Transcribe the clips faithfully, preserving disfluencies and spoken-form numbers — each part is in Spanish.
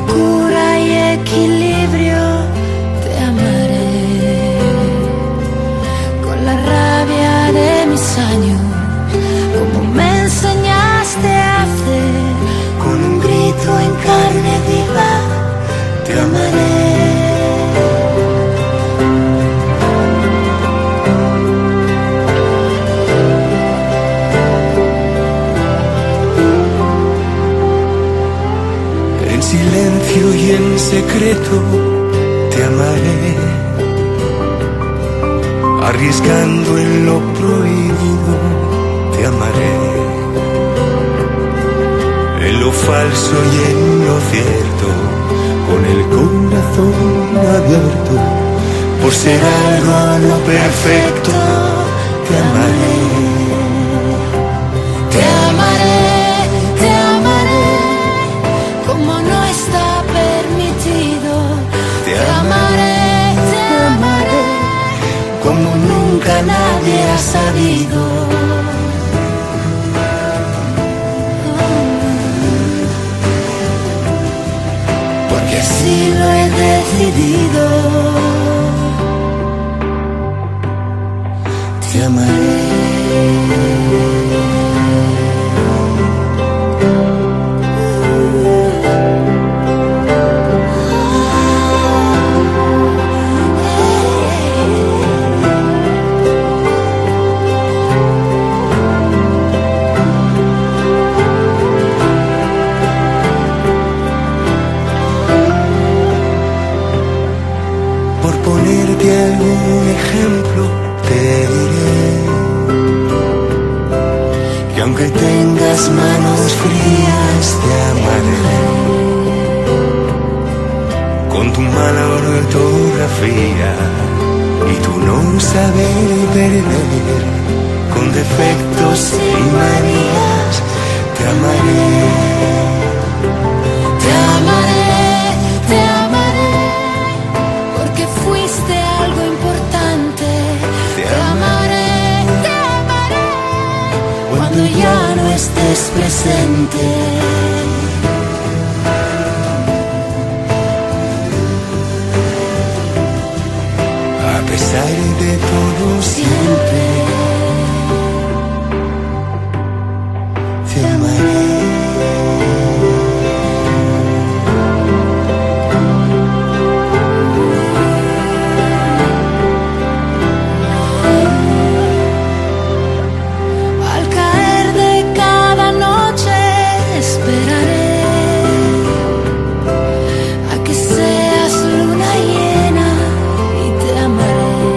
locura y equilibrio te amaré, con la rabia de mis años, como me enseñaste a hacer, con un grito en carne viva te amaré. En silencio y en secreto te amaré, arriesgando en lo prohibido te amaré, en lo falso y en lo cierto, con el corazón abierto, por ser algo no perfecto te amaré. Te amaré, te amaré, como no está permitido. Te amaré, te amaré, Como nunca nadie ha sabido. Porque así lo he decidido. Te amaré. Por ponerte algún ejemplo te diré que aunque tengas manos frías te amaré, con tu mala ortografía y tu no saber perder, con defectos y manías te amaré. Te amaré, te amaré, porque fuiste algo importante. Te Te amaré, te amaré, cuando ya no estés presente. A pesar de todo Siempre te amaré. al caer de cada noche esperaré a que seas luna llena y te amaré.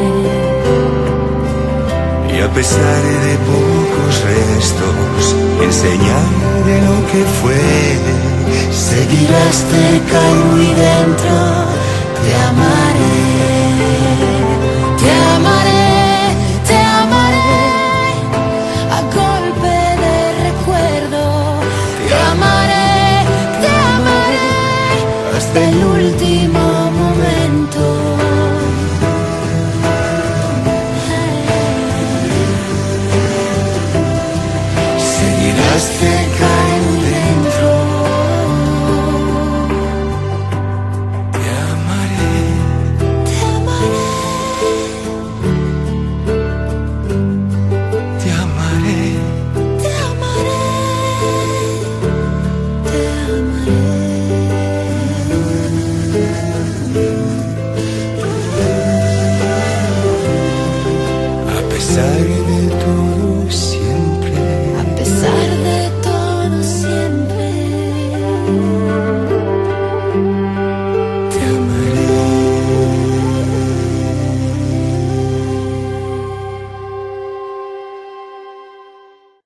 Y a pesar de pocos restos, enseñar de lo que fue, Seguirás cerca y